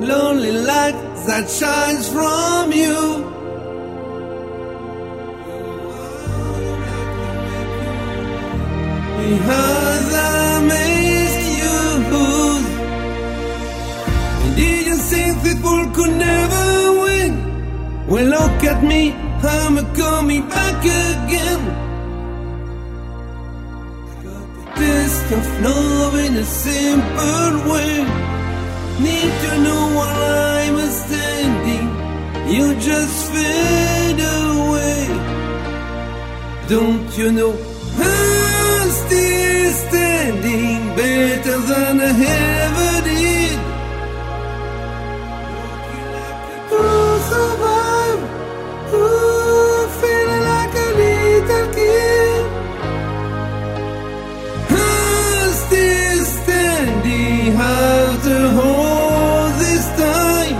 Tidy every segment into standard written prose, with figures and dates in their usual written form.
lonely light that shines from you. Because I missed you. And did you think people could never win? Well, look at me, I'm coming back again. Taste of love in a simple way. Need to know while I'm standing, you just fade away. Don't you know I'm still standing better than I ever did. Oh, survive, oh, feeling like a little kid. I'm still standing after all this time.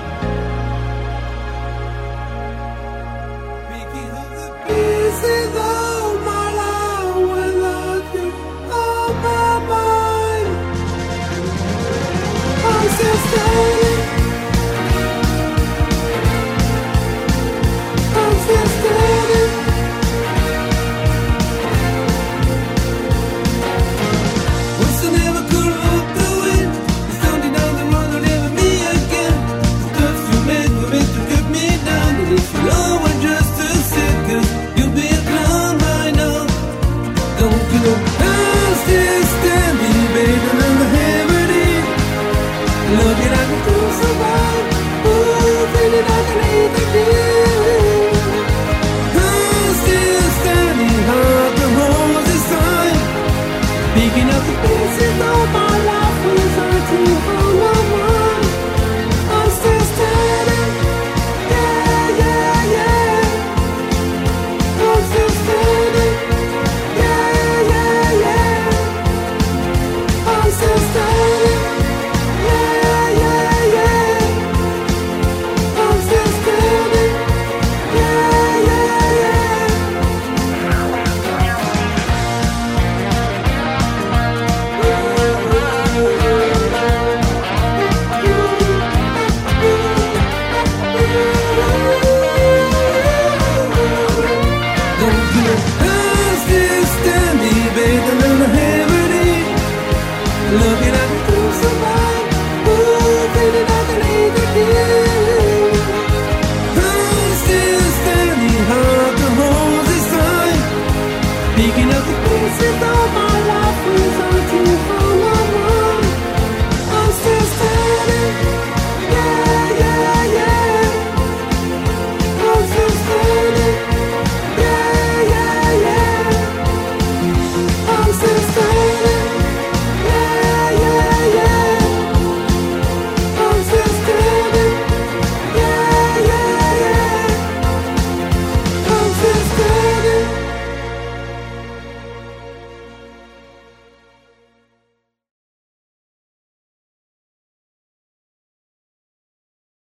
Picking up the pieces of my life without you on my mind. I'm still standing. I'm still standing. Once I never could hope to win. Standing down the road will never be again. The stuff you made were meant to cut me down. And if you love were just a second, you'll be a clown by now. Don't you know I'm still standing better than I ever did. Looking at me to survive. Oh, feeling like I need to give. I'm still standing after all this time. Picking up the pieces of my life without you on my mind. I'm still standing. Yeah, yeah, yeah. I'm still standing. Yeah, yeah, yeah. I'm still standing. Yeah, yeah, yeah. I'm still standing. Yeah, yeah, yeah. Don't you know I'm still standing better than I ever did. Looking at me to survive. Oh, feeling like I need to give. I'm still standing after all this time. Picking up the pieces